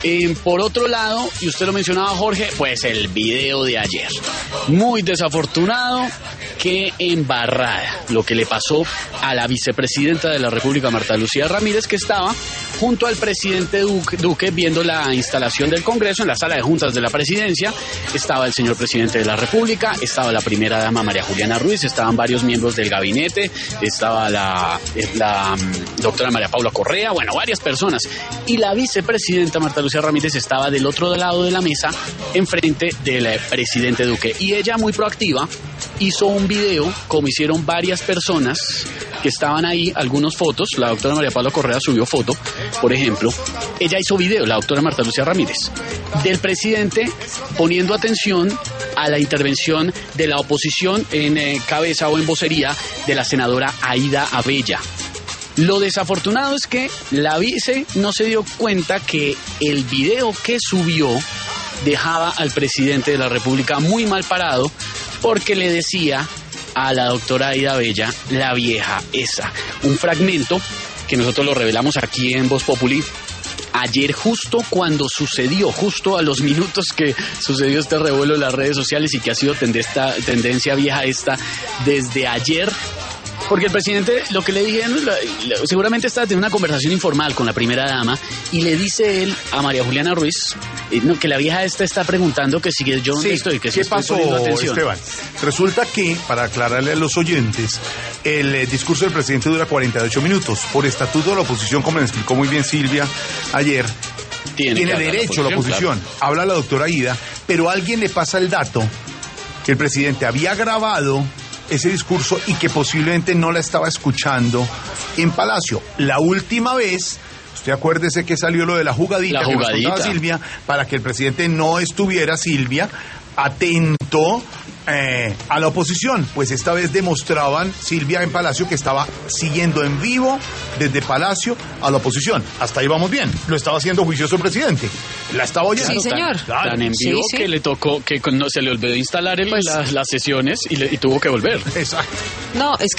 Por otro lado, y usted lo mencionaba, Jorge, pues el video de ayer. Muy desafortunado, qué embarrada lo que le pasó a la vicepresidenta de la República, Marta Lucía Ramírez, que estaba junto al presidente Duque viendo la instalación del Congreso en la sala de juntas de la presidencia. Estaba el señor presidente de la República, estaba la primera dama María Juliana Ruiz, estaban varios miembros del gabinete, estaba la doctora María Paula Correa, bueno, varias personas. Y la vicepresidenta Marta Lucía Ramírez estaba del otro lado de la mesa, enfrente del presidente Duque. Y ella, muy proactiva, hizo un video, como hicieron varias personas que estaban ahí, algunas fotos. La doctora María Paula Correa subió foto, por ejemplo. Ella hizo video, la doctora Marta Lucía Ramírez, del presidente poniendo atención a la intervención de la oposición en cabeza o en vocería de la senadora Aída Abella. Lo desafortunado es que la vice no se dio cuenta que el video que subió dejaba al presidente de la República muy mal parado, porque le decía a la doctora Aída Abella, la vieja esa. Un fragmento que nosotros lo revelamos aquí en Voz Populi ayer, justo cuando sucedió, justo a los minutos que sucedió este revuelo en las redes sociales y que ha sido tendencia vieja esta desde ayer. Porque el presidente, lo que le dije, seguramente estaba teniendo una conversación informal con la primera dama y le dice él a María Juliana Ruiz que la vieja esta está preguntando que si yo dónde estoy, que si ¿qué pasó, Esteban? Resulta que, para aclararle a los oyentes, el discurso del presidente dura 48 minutos. Por estatuto de la oposición, como le explicó muy bien Silvia ayer, tiene derecho la oposición. Claro. Habla la doctora Aída, pero alguien le pasa el dato que el presidente había grabado ese discurso y que posiblemente no la estaba escuchando en Palacio. La última vez, usted acuérdese que salió lo de la jugadita que nos contaba Silvia, para que el presidente no estuviera, Silvia, atento a la oposición. Pues esta vez demostraban, Silvia, en Palacio, que estaba siguiendo en vivo desde Palacio a la oposición. Hasta ahí vamos bien. Lo estaba haciendo juicioso el presidente. La estaba oyendo. Sí, señor. Tan en vivo que le tocó, que no se le olvidó instalar las sesiones y tuvo que volver. Exacto. No, es